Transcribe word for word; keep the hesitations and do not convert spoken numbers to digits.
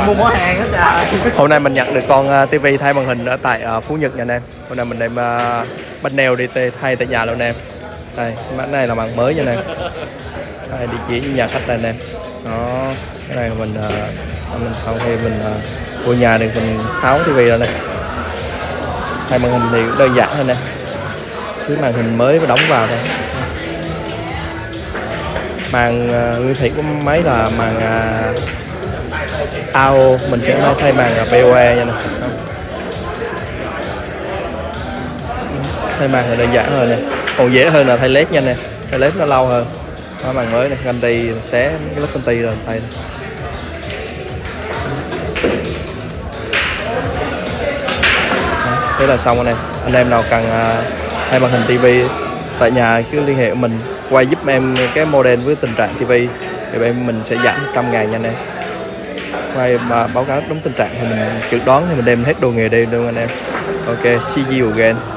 mua mỏ hàng hết trời. Hôm nay mình nhận được con uh, tivi thay màn hình ở tại uh, Phú Nhật nha anh em. Hôm nay mình đem uh, bánh neo đi thay tại nhà luôn anh em. Đây, cái này là màn mới nha anh em. Đây, địa chỉ nhà khách đây anh em. Đó, cái này mình uh, mình sau khi mình uh, vô nhà thì mình tháo tivi ra đây. Thay màn hình thì cũng đơn giản hơn nè. Cứ màn hình mới và đóng vào thôi. Màn uh, nguyên thủy của máy là màn uh, a o, mình sẽ thay màn pê o e nha nè. Thay màn thì đơn giản hơn nè, còn dễ hơn là thay led nha nè, thay led nó lâu hơn. Đó, màn mới này, công ty xé cái lớp công ty rồi thay. Thế là xong anh em. Anh em nào cần uh, thay màn hình tivi tại nhà cứ liên hệ mình, quay giúp em cái model với tình trạng tivi thì em mình sẽ giảm một trăm ngàn nha anh em. Quay mà báo cáo đúng tình trạng thì mình chẩn đoán thì mình đem hết đồ nghề đây luôn anh em. Ok, see you again.